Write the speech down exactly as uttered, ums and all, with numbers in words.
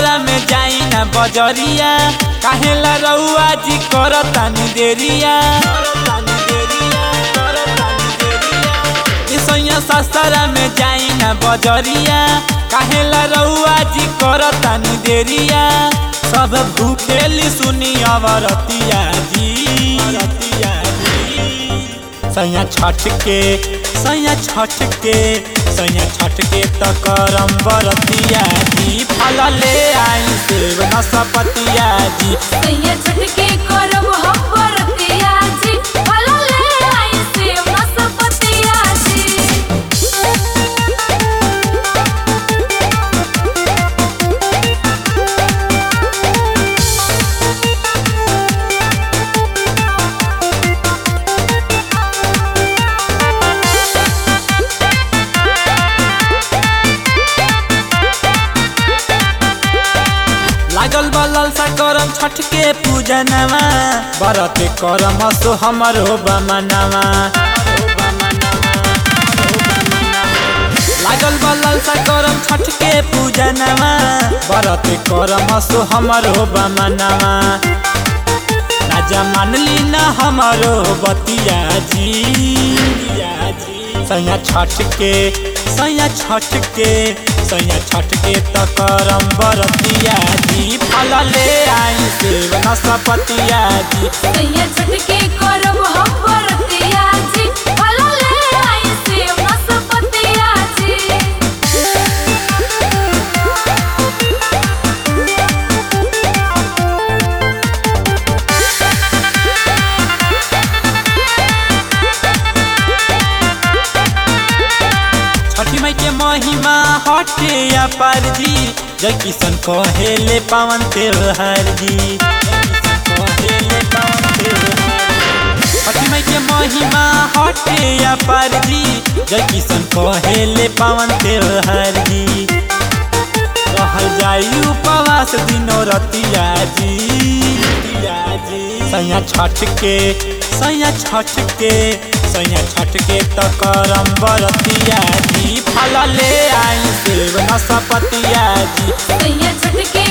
ससुरा में जाई ना बजरिया काहेला रउआ जी करतानी देरिया सैया ससुरा में जाई ना बजरिया काहेला रउआ जी करतानी देरिया सब भूखेली सुनी अवरतिया जी सैया छठ के सैया छठ के सैया छठ के त करम बरतिया जी फल ले आई सेब नसपतिया जी सैया छठ के करब हम बरतिया जी फल ले आई सेब नसपतिया जी। लागल बलल सा करम छठ के पूजनवा बरत करम सो हमरो बमनवा लागल बलल सा करम छठ के पूजनवा बरत करम सो हमरो बमनवा राजा मानली न हमरो बतिया जी सैया छठ के सैया छठ के सैया छठ के त करम बरतिया जी फल ले आई सेब नसपतिया जी सैया छठ के करब हम बरतिया जी फल ले आई सेब नसपतिया जी। छठी माई के महिमा हटे अपार जी जय किशन कहेले पावन त्योहार जी छठी माई के महिमा हटे अपार जी जय किशन कहेले पावन त्योहार जी रहल जाई उपवास दिनो रतिया जी सैया छठ के सैया छठ के सैया छठ के त करम बरतिया जी फल ले आई सेब नसपतिया जी सैया छठ के